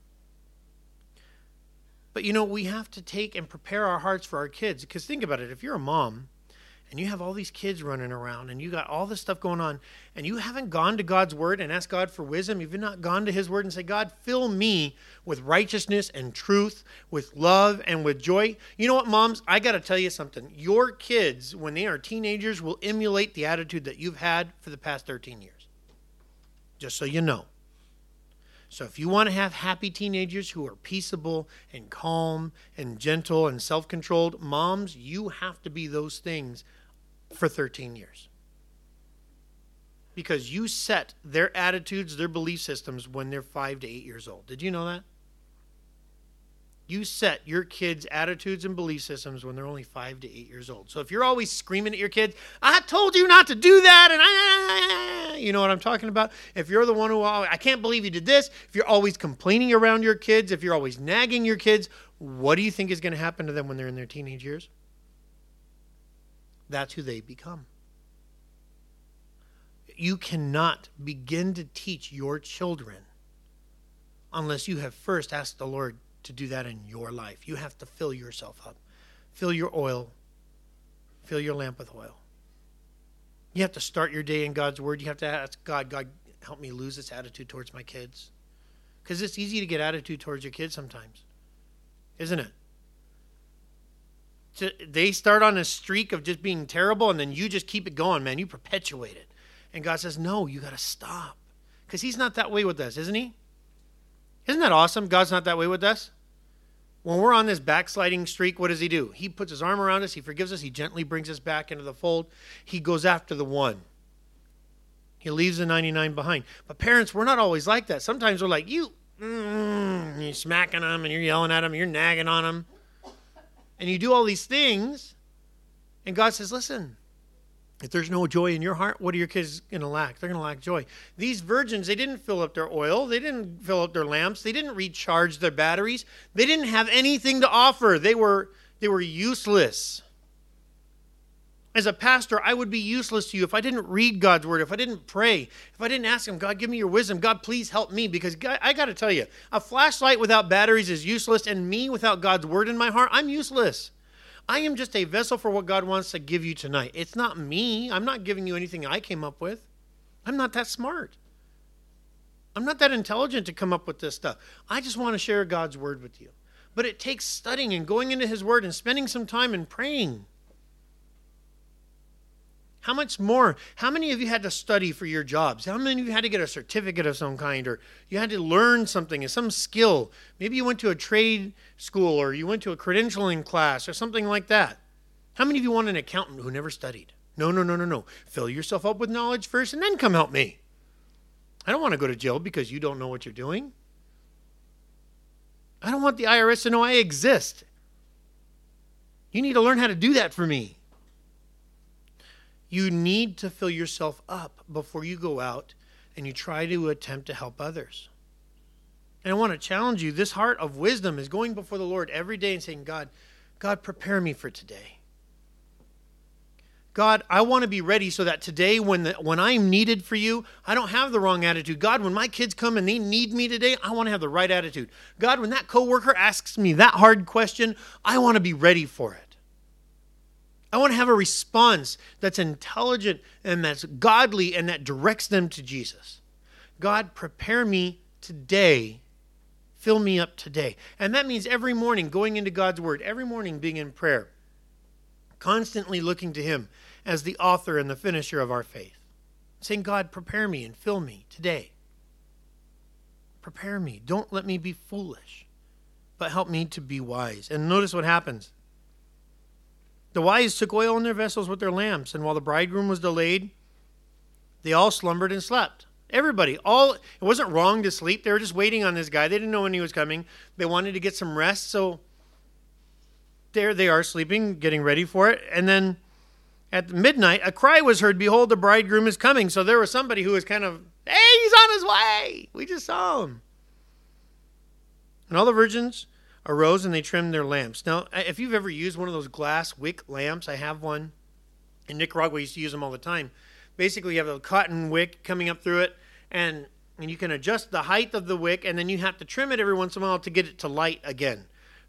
But, you know, we have to take and prepare our hearts for our kids. Because think about it. If you're a mom and you have all these kids running around, and you got all this stuff going on, and you haven't gone to God's word and asked God for wisdom, you've not gone to his word and say, God, fill me with righteousness and truth, with love and with joy. You know what, moms? I got to tell you something. Your kids, when they are teenagers, will emulate the attitude that you've had for the past thirteen years. Just so you know. So if you want to have happy teenagers who are peaceable and calm and gentle and self-controlled, moms, you have to be those things for thirteen years. Because you set their attitudes, their belief systems when they're five to eight years old. Did you know that? You set your kids' attitudes and belief systems when they're only five to eight years old. So if you're always screaming at your kids, I told you not to do that, and I, you know what I'm talking about? If you're the one who, I can't believe you did this, if you're always complaining around your kids, if you're always nagging your kids, what do you think is going to happen to them when they're in their teenage years? That's who they become. You cannot begin to teach your children unless you have first asked the Lord to do that in your life. You have to fill yourself up. Fill your oil. Fill your lamp with oil. You have to start your day in God's word. You have to ask God, God, help me lose this attitude towards my kids. Because it's easy to get attitude towards your kids sometimes. Isn't it? So they start on a streak of just being terrible, and then you just keep it going, man. You perpetuate it. And God says, no, you got to stop. Because he's not that way with us, isn't he? Isn't that awesome? God's not that way with us. When we're on this backsliding streak, what does he do? He puts his arm around us. He forgives us. He gently brings us back into the fold. He goes after the one. He leaves the ninety-nine behind. But parents, we're not always like that. Sometimes we're like, you, mm, you're smacking them and you're yelling at them, you're nagging on them. And you do all these things. And God says, listen, if there's no joy in your heart, what are your kids going to lack? They're going to lack joy. These virgins, they didn't fill up their oil. They didn't fill up their lamps. They didn't recharge their batteries. They didn't have anything to offer. They were, they were useless. As a pastor, I would be useless to you if I didn't read God's word, if I didn't pray, if I didn't ask him, God, give me your wisdom. God, please help me. Because God, I got to tell you, a flashlight without batteries is useless, and me without God's word in my heart, I'm useless. I am just a vessel for what God wants to give you tonight. It's not me. I'm not giving you anything I came up with. I'm not that smart. I'm not that intelligent to come up with this stuff. I just want to share God's word with you. But it takes studying and going into his word and spending some time and praying. How much more? How many of you had to study for your jobs? How many of you had to get a certificate of some kind, or you had to learn something, some skill? Maybe you went to a trade school, or you went to a credentialing class or something like that. How many of you want an accountant who never studied? No, no, no, no, no. Fill yourself up with knowledge first and then come help me. I don't want to go to jail because you don't know what you're doing. I don't want the I R S to know I exist. You need to learn how to do that for me. You need to fill yourself up before you go out and you try to attempt to help others. And I want to challenge you. This heart of wisdom is going before the Lord every day and saying, God, God, prepare me for today. God, I want to be ready so that today when the, when I'm needed for you, I don't have the wrong attitude. God, when my kids come and they need me today, I want to have the right attitude. God, when that coworker asks me that hard question, I want to be ready for it. I want to have a response that's intelligent and that's godly and that directs them to Jesus. God, prepare me today. Fill me up today. And that means every morning going into God's word, every morning being in prayer, constantly looking to him as the author and the finisher of our faith. Saying, God, prepare me and fill me today. Prepare me. Don't let me be foolish, but help me to be wise. And notice what happens. The wise took oil in their vessels with their lamps, and while the bridegroom was delayed, they all slumbered and slept. Everybody, all, it wasn't wrong to sleep. They were just waiting on this guy. They didn't know when he was coming. They wanted to get some rest, so there they are sleeping, getting ready for it. And then at midnight, a cry was heard, behold, the bridegroom is coming. So there was somebody who was kind of, hey, he's on his way. We just saw him. And all the virgins arose and they trimmed their lamps. Now, if you've ever used one of those glass wick lamps, I have one. In Nicaragua, we used to use them all the time. Basically, you have a cotton wick coming up through it, and, and you can adjust the height of the wick, and then you have to trim it every once in a while to get it to light again.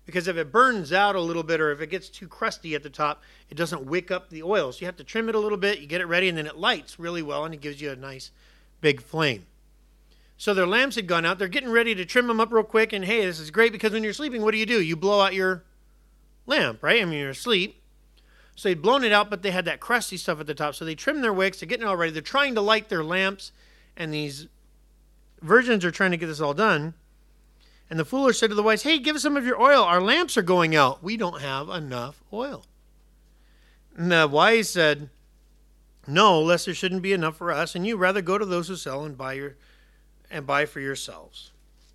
because if it burns out a little bit or if it gets too crusty at the top, it doesn't wick up the oil. So you have to trim it a little bit, you get it ready, and then it lights really well, and it gives you a nice big flame. So their lamps had gone out. They're getting ready to trim them up real quick, and hey, this is great because when you're sleeping, what do you do? You blow out your lamp, right? I mean, you're asleep. So they'd blown it out, but they had that crusty stuff at the top. So they trimmed their wicks. They're getting it all ready. They're trying to light their lamps, and these virgins are trying to get this all done. And the foolish said to the wise, hey, give us some of your oil. Our lamps are going out. We don't have enough oil. And the wise said, no, lest there shouldn't be enough for us, and you rather go to those who sell and buy your and buy for yourselves.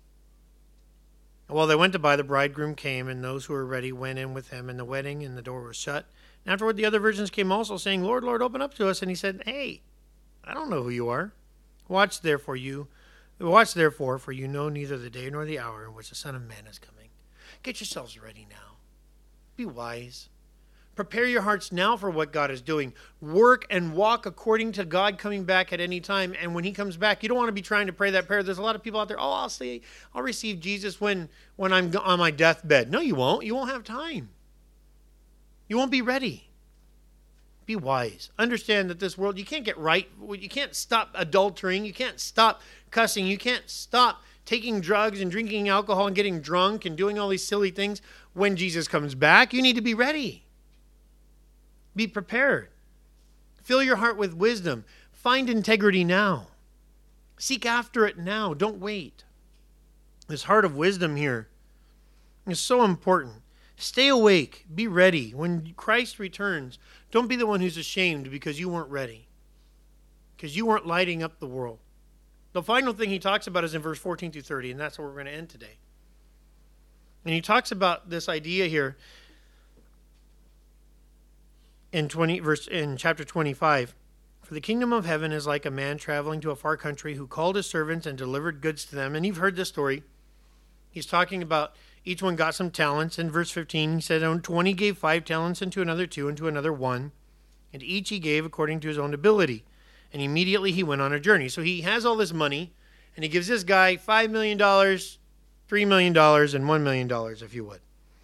And while they went to buy, the bridegroom came, and those who were ready went in with him, and the wedding and the door was shut. And afterward the other virgins came also, saying, Lord, Lord, open up to us. And he said, hey, I don't know who you are. Watch therefore you, watch therefore, for you know neither the day nor the hour in which the Son of Man is coming. Get yourselves ready now. Be wise. Prepare your hearts now for what God is doing. Work and walk according to God coming back at any time. And when he comes back, you don't want to be trying to pray that prayer. There's a lot of people out there, oh, I'll say, I'll receive Jesus when, when I'm on my deathbed. No, you won't. You won't have time. You won't be ready. Be wise. Understand that this world, you can't get right. You can't stop adultering. You can't stop cussing. You can't stop taking drugs and drinking alcohol and getting drunk and doing all these silly things. When Jesus comes back, you need to be ready. Be prepared. Fill your heart with wisdom. Find integrity now. Seek after it now. Don't wait. This heart of wisdom here is so important. Stay awake. Be ready. When Christ returns, don't be the one who's ashamed because you weren't ready, because you weren't lighting up the world. The final thing he talks about is in verse fourteen through thirty, and that's where we're going to end today. And he talks about this idea here in twenty verse in chapter twenty-five. For the kingdom of heaven is like a man traveling to a far country who called his servants and delivered goods to them. And you've heard this story. He's talking about each one got some talents. In verse fifteen, he said, and twenty gave five talents, and to another two, and to another one. And each he gave according to his own ability. And immediately he went on a journey. So he has all this money, and he gives this guy five million dollars, three million dollars, and one million dollars, if you would.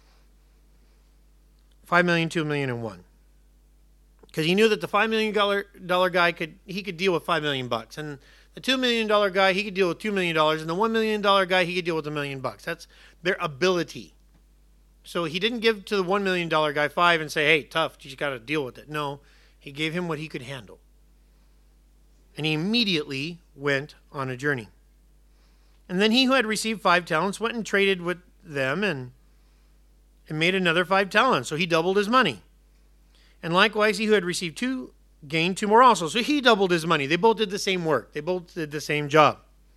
five million dollars, two million dollars, and one. Because he knew that the five million dollars guy could he could deal with five million bucks, and the two million dollars guy he could deal with two million dollars, and the one million dollars guy he could deal with a million bucks. That's their ability. So he didn't give to the one million dollars guy five and say, "Hey, tough, you just got to deal with it." No, he gave him what he could handle, and he immediately went on a journey. And then he who had received five talents went and traded with them, and and made another five talents. So he doubled his money. And likewise, he who had received two gained two more also. So he doubled his money. They both did the same work. They both did the same job.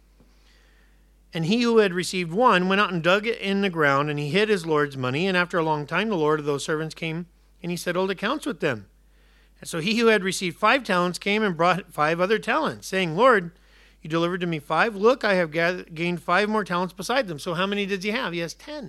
And he who had received one went out and dug it in the ground, and he hid his Lord's money. And after a long time, the Lord of those servants came, and he settled accounts with them. And so he who had received five talents came and brought five other talents, saying, Lord, you delivered to me five. Look, I have gathered, gained five more talents beside them. So how many does he have? He has ten.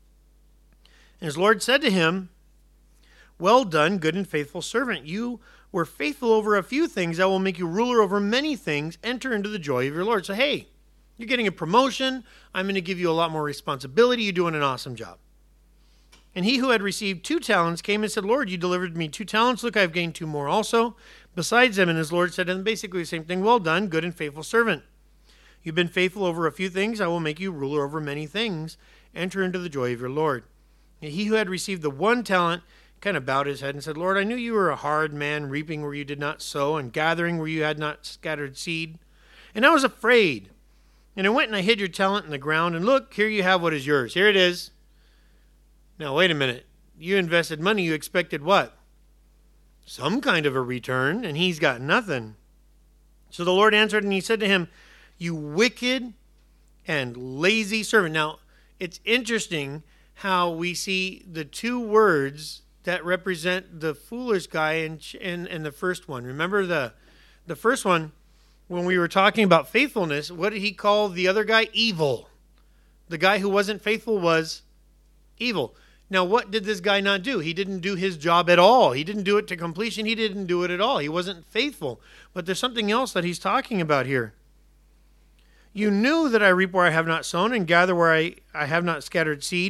And his Lord said to him, well done, good and faithful servant. You were faithful over a few things. I will make you ruler over many things. Enter into the joy of your Lord. So, hey, you're getting a promotion. I'm going to give you a lot more responsibility. You're doing an awesome job. And he who had received two talents came and said, Lord, you delivered me two talents. Look, I've gained two more also besides them. And his Lord said to him basically the same thing. Well done, good and faithful servant. You've been faithful over a few things. I will make you ruler over many things. Enter into the joy of your Lord. And he who had received the one talent kind of bowed his head and said, Lord, I knew you were a hard man, reaping where you did not sow and gathering where you had not scattered seed. And I was afraid. And I went and I hid your talent in the ground. And look, here you have what is yours. Here it is. Now, wait a minute. You invested money. You expected what? Some kind of a return. And he's got nothing. So the Lord answered and he said to him, you wicked and lazy servant. Now, it's interesting how we see the two words that represent the foolish guy in, in, in the first one. Remember the the first one, when we were talking about faithfulness, what did he call the other guy? Evil. The guy who wasn't faithful was evil. Now, what did this guy not do? He didn't do his job at all. He didn't do it to completion. He didn't do it at all. He wasn't faithful. But there's something else that he's talking about here. You knew that I reap where I have not sown and gather where I, I have not scattered seed.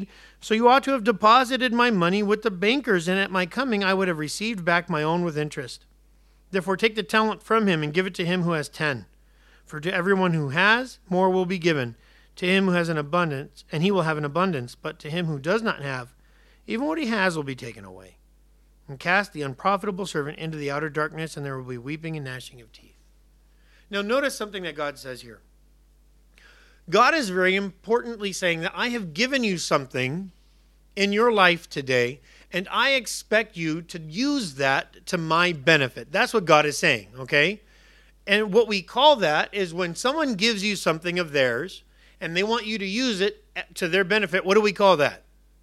So you ought to have deposited my money with the bankers, and at my coming I would have received back my own with interest. Therefore take the talent from him and give it to him who has ten. For to everyone who has, more will be given. To him who has an abundance, and he will have an abundance. But to him who does not have, even what he has will be taken away. And cast the unprofitable servant into the outer darkness, and there will be weeping and gnashing of teeth. Now notice something that God says here. God is very importantly saying that I have given you something in your life today, and I expect you to use that to my benefit. That's what God is saying, okay? And what we call that is when someone gives you something of theirs, and they want you to use it to their benefit, what do we call that?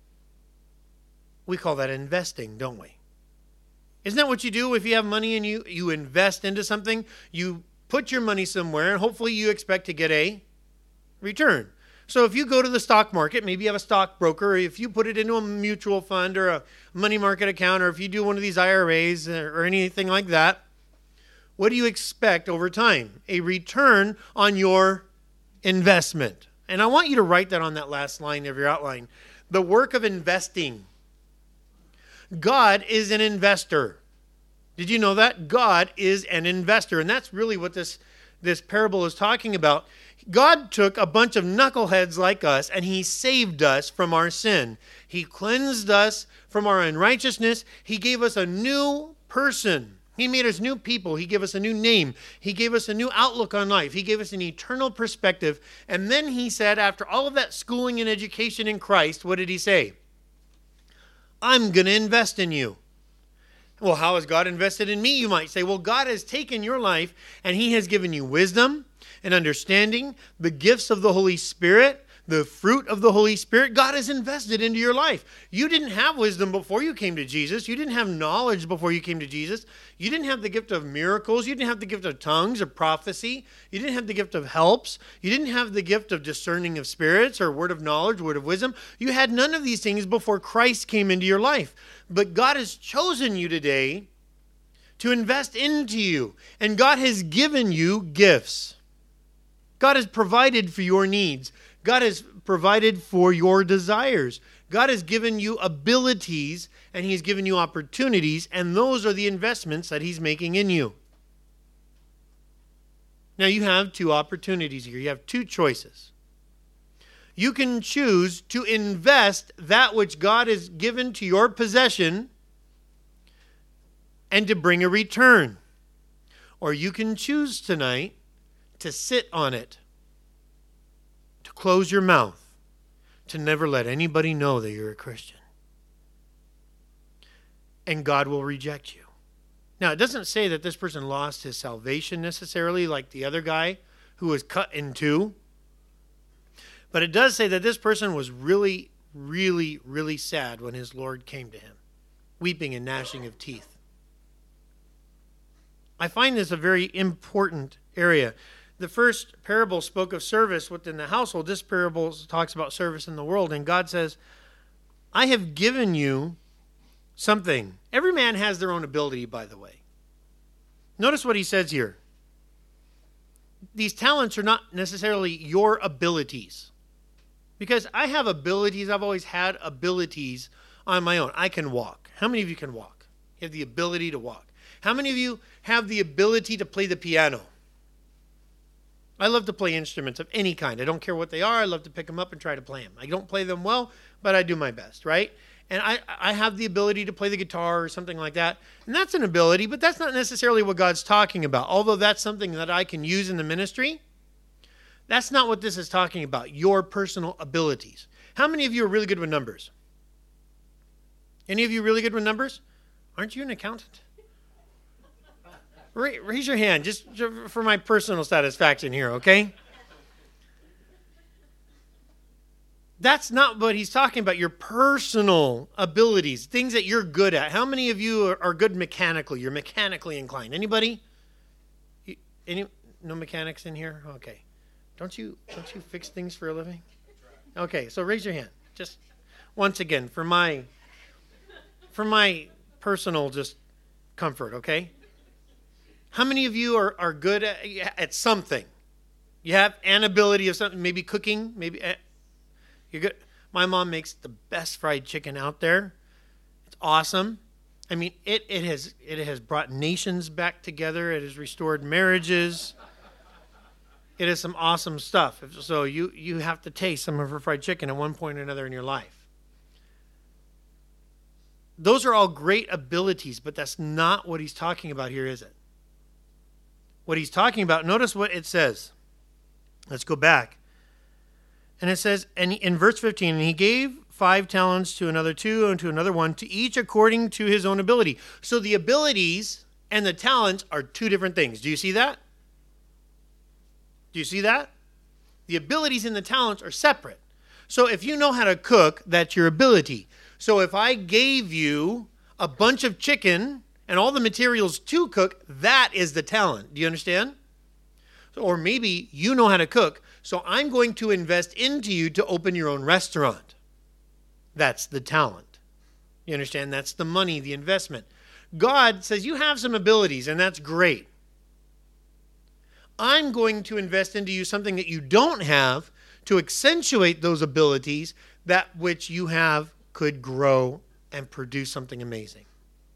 We call that investing, don't we? Isn't that what you do if you have money and you, you invest into something? You put your money somewhere, and hopefully you expect to get a return. So if you go to the stock market, maybe you have a stockbroker, or if you put it into a mutual fund or a money market account, or if you do one of these I R As or anything like that, what do you expect over time? A return on your investment. And I want you to write that on that last line of your outline. The work of investing. God is an investor. Did you know that? God is an investor. And that's really what this, this parable is talking about. God took a bunch of knuckleheads like us, and he saved us from our sin. He cleansed us from our unrighteousness. He gave us a new person. He made us new people. He gave us a new name. He gave us a new outlook on life. He gave us an eternal perspective. And then he said, after all of that schooling and education in Christ, what did he say? I'm going to invest in you. Well, how has God invested in me? You might say, well, God has taken your life and he has given you wisdom and understanding, the gifts of the Holy Spirit, the fruit of the Holy Spirit. God has invested into your life. You didn't have wisdom before you came to Jesus. You didn't have knowledge before you came to Jesus. You didn't have the gift of miracles. You didn't have the gift of tongues or prophecy. You didn't have the gift of helps. You didn't have the gift of discerning of spirits or word of knowledge, word of wisdom. You had none of these things before Christ came into your life. But God has chosen you today to invest into you. And God has given you gifts. God has provided for your needs. God has provided for your desires. God has given you abilities and he's given you opportunities, and those are the investments that he's making in you. Now you have two opportunities here. You have two choices. You can choose to invest that which God has given to your possession and to bring a return. Or you can choose tonight to sit on it, to close your mouth, to never let anybody know that you're a Christian. And God will reject you. Now, it doesn't say that this person lost his salvation necessarily, like the other guy who was cut in two. But it does say that this person was really, really, really sad when his Lord came to him, weeping and gnashing of teeth. I find this a very important area. The first parable spoke of service within the household. This parable talks about service in the world. And God says, I have given you something. Every man has their own ability, by the way. Notice what he says here. These talents are not necessarily your abilities. Because I have abilities. I've always had abilities on my own. I can walk. How many of you can walk? You have the ability to walk. How many of you have the ability to play the piano? I love to play instruments of any kind. I don't care what they are. I love to pick them up and try to play them. I don't play them well, but I do my best, right? And I, I have the ability to play the guitar or something like that. And that's an ability, but that's not necessarily what God's talking about. Although that's something that I can use in the ministry, that's not what this is talking about, your personal abilities. How many of you are really good with numbers? Any of you really good with numbers? Aren't you an accountant? Raise your hand, just for my personal satisfaction here, okay? That's not what he's talking about, your personal abilities, things that you're good at. How many of you are good mechanically? You're mechanically inclined. Anybody? Any? No mechanics in here? Okay. Don't you don't you fix things for a living? Okay, so raise your hand. Just once again, for my for my personal just comfort, okay? How many of you are, are good at, at something? You have an ability of something, maybe cooking, maybe uh, you're good. My mom makes the best fried chicken out there. It's awesome. I mean, it, it has it has brought nations back together. It has restored marriages. It is some awesome stuff. So you, you have to taste some of her fried chicken at one point or another in your life. Those are all great abilities, but that's not what he's talking about here, is it? What he's talking about, notice what it says. Let's go back. And it says, and in verse fifteen, and he gave five talents to another two, and to another one, to each according to his own ability. So the abilities and the talents are two different things. Do you see that? Do you see that? The abilities and the talents are separate. So if you know how to cook, that's your ability. So if I gave you a bunch of chicken and all the materials to cook, that is the talent. Do you understand? Or maybe you know how to cook, so I'm going to invest into you to open your own restaurant. That's the talent. You understand? That's the money, the investment. God says you have some abilities, and that's great. I'm going to invest into you something that you don't have to accentuate those abilities, that which you have could grow and produce something amazing.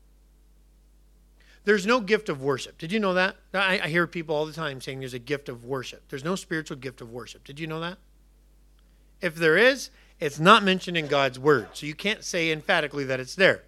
There's no gift of worship. Did you know that? I, I hear people all the time saying there's a gift of worship. There's no spiritual gift of worship. Did you know that? If there is, it's not mentioned in God's word. So you can't say emphatically that it's there.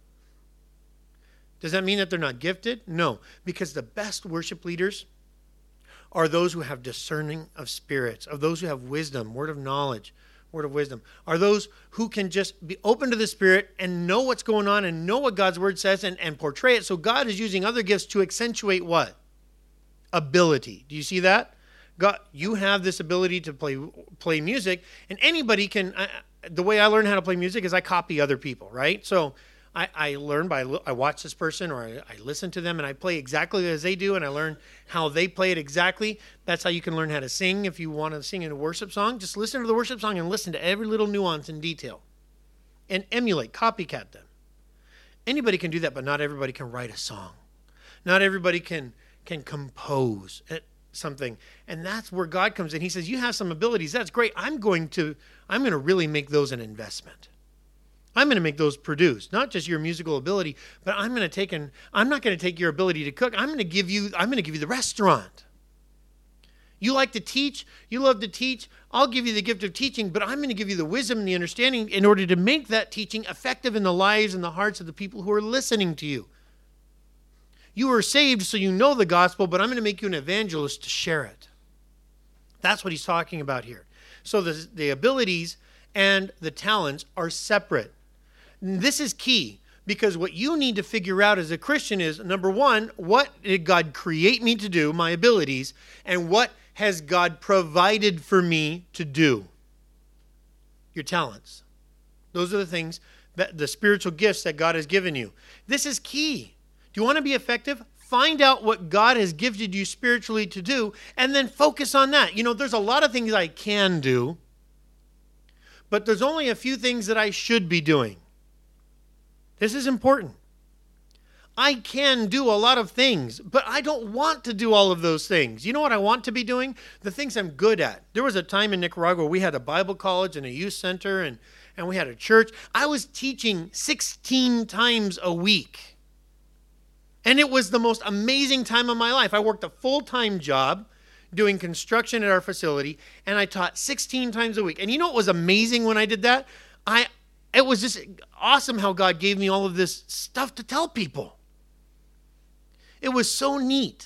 Does that mean that they're not gifted? No, because the best worship leaders are those who have discerning of spirits, of those who have wisdom, word of knowledge, word of wisdom, are those who can just be open to the Spirit and know what's going on and know what God's word says and, and portray it. So God is using other gifts to accentuate what? Ability. Do you see that? God, you have this ability to play play music, and anybody can. I, the way I learn how to play music is I copy other people, right? So I, I learn by, I watch this person, or I, I listen to them, and I play exactly as they do, and I learn how they play it exactly. That's how you can learn how to sing. If you want to sing in a worship song, just listen to the worship song and listen to every little nuance and detail. And emulate, copycat them. Anybody can do that, but not everybody can write a song. Not everybody can, can compose something. And that's where God comes in. He says, you have some abilities. That's great. I'm going to, I'm going to really make those an investment. I'm going to make those produce, not just your musical ability, but I'm going to take and I'm not going to take your ability to cook. I'm going to give you, I'm going to give you the restaurant. You like to teach, you love to teach. I'll give you the gift of teaching, but I'm going to give you the wisdom and the understanding in order to make that teaching effective in the lives and the hearts of the people who are listening to you. You are saved so you know the gospel, but I'm going to make you an evangelist to share it. That's what he's talking about here. So the, the abilities and the talents are separate. This is key, because what you need to figure out as a Christian is, number one, what did God create me to do, my abilities, and what has God provided for me to do? Your talents. Those are the things, that the spiritual gifts that God has given you. This is key. Do you want to be effective? Find out what God has gifted you spiritually to do, and then focus on that. You know, there's a lot of things I can do, but there's only a few things that I should be doing. This is important. I can do a lot of things, but I don't want to do all of those things. You know what I want to be doing? The things I'm good at. There was a time in Nicaragua where we had a Bible college and a youth center, and, and we had a church. I was teaching sixteen times a week. And it was the most amazing time of my life. I worked a full-time job doing construction at our facility, and I taught sixteen times a week. And you know what was amazing when I did that? I it was just awesome how God gave me all of this stuff to tell people. It was so neat.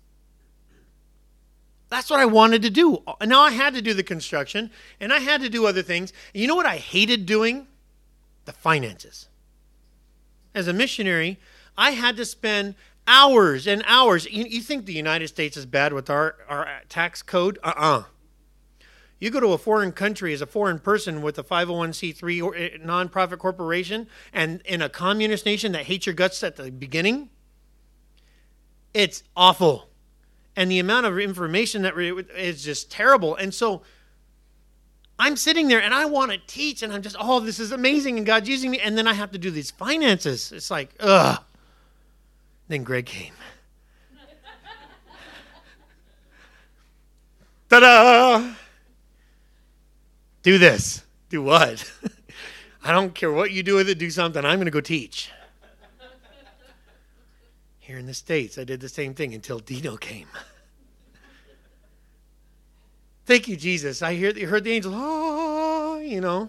That's what I wanted to do. Now I had to do the construction, and I had to do other things. And you know what I hated doing? The finances. As a missionary, I had to spend hours and hours. You, you think the United States is bad with our, our tax code? Uh-uh. You go to a foreign country as a foreign person with a five oh one c three or nonprofit corporation, and in a communist nation that hates your guts at the beginning, it's awful. And the amount of information that is just terrible. And so I'm sitting there and I want to teach, and I'm just, oh, this is amazing, and God's using me. And then I have to do these finances. It's like, ugh. Then Greg came. Ta-da! Do this. Do what? I don't care what you do with it. Do something. I'm going to go teach. Here in the States, I did the same thing until Dino came. Thank you, Jesus. I hear, heard the angels, oh, you know.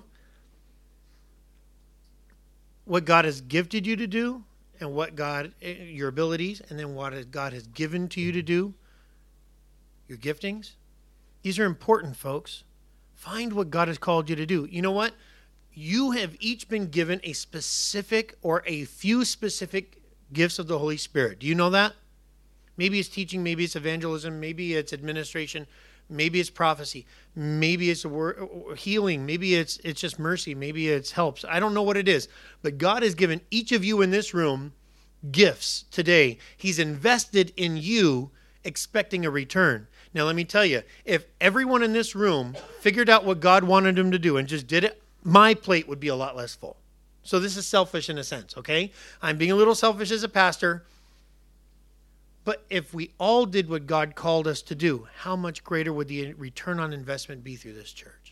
What God has gifted you to do and what God, your abilities, and then what God has given to you to do, your giftings. These are important, folks. Find what God has called you to do. You know what? You have each been given a specific or a few specific gifts of the Holy Spirit. Do you know that? Maybe it's teaching, maybe it's evangelism, maybe it's administration, maybe it's prophecy, maybe it's a word, healing, maybe it's it's just mercy, maybe it's helps. I don't know what it is, but God has given each of you in this room gifts today. He's invested in you expecting a return. Now, let me tell you, if everyone in this room figured out what God wanted them to do and just did it, my plate would be a lot less full. So this is selfish in a sense, okay? I'm being a little selfish as a pastor. But if we all did what God called us to do, how much greater would the return on investment be through this church?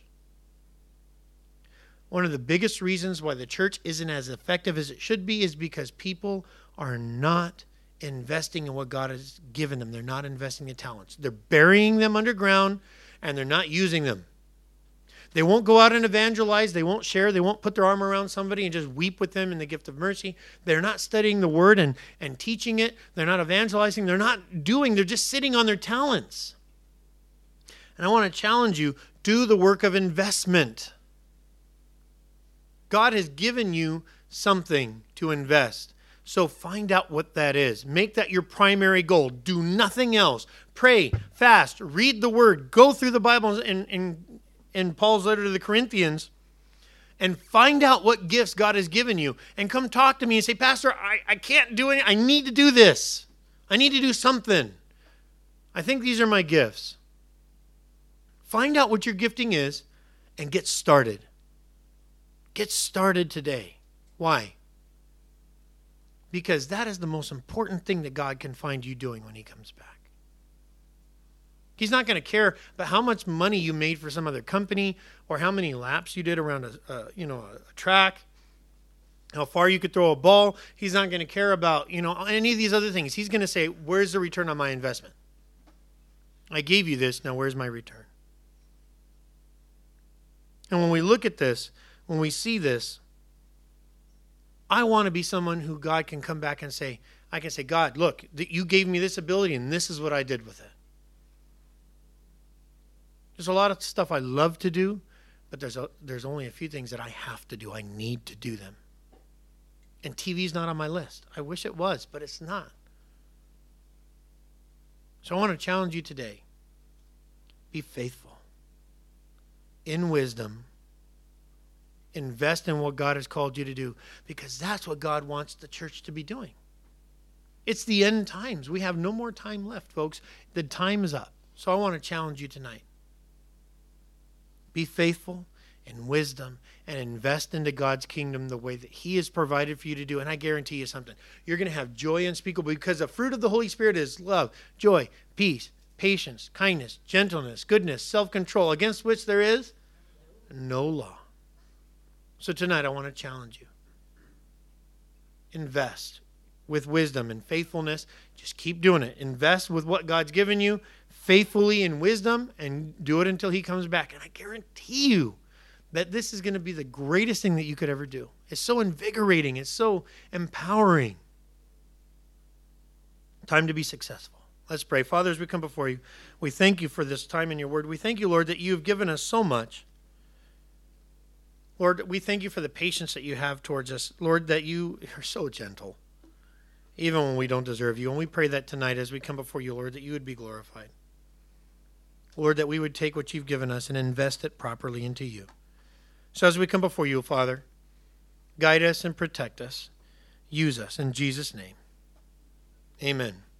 One of the biggest reasons why the church isn't as effective as it should be is because people are not investing in what God has given them. They're not investing in talents. They're burying them underground, and they're not using them. They won't go out and evangelize. They won't share. They won't put their arm around somebody and just weep with them in the gift of mercy. They're not studying the word and, and teaching it. They're not evangelizing. They're not doing. They're just sitting on their talents. And I want to challenge you, do the work of investment. God has given you something to invest. So find out what that is. Make that your primary goal. Do nothing else. Pray, fast, read the word, go through the Bible and, and in Paul's letter to the Corinthians, and find out what gifts God has given you. And come talk to me and say, Pastor, I, I can't do it. I need to do this. I need to do something. I think these are my gifts. Find out what your gifting is and get started. Get started today. Why? Because that is the most important thing that God can find you doing when he comes back. He's not going to care about how much money you made for some other company or how many laps you did around a, a you know a track, how far you could throw a ball. He's not going to care about you know any of these other things. He's going to say, "Where's the return on my investment? I gave you this. Now where's my return?" And when we look at this, when we see this, I want to be someone who God can come back and say, I can say, God, look, you gave me this ability and this is what I did with it. There's a lot of stuff I love to do, but there's a, there's only a few things that I have to do. I need to do them. And T V's not on my list. I wish it was, but it's not. So I want to challenge you today. Be faithful. In wisdom. Invest in what God has called you to do, because that's what God wants the church to be doing. It's the end times. We have no more time left, folks. The time is up. So I want to challenge you tonight. Be faithful in wisdom and invest into God's kingdom the way that he has provided for you to do. And I guarantee you something. You're going to have joy unspeakable, because the fruit of the Holy Spirit is love, joy, peace, patience, kindness, gentleness, goodness, self-control, against which there is no law. So tonight I want to challenge you. Invest with wisdom and faithfulness. Just keep doing it. Invest with what God's given you faithfully in wisdom, and do it until he comes back. And I guarantee you that this is going to be the greatest thing that you could ever do. It's so invigorating. It's so empowering. Time to be successful. Let's pray. Father, as we come before you, we thank you for this time in your word. We thank you, Lord, that you've given us so much. Lord, we thank you for the patience that you have towards us. Lord, that you are so gentle, even when we don't deserve you. And we pray that tonight as we come before you, Lord, that you would be glorified. Lord, that we would take what you've given us and invest it properly into you. So as we come before you, Father, guide us and protect us. Use us in Jesus' name. Amen.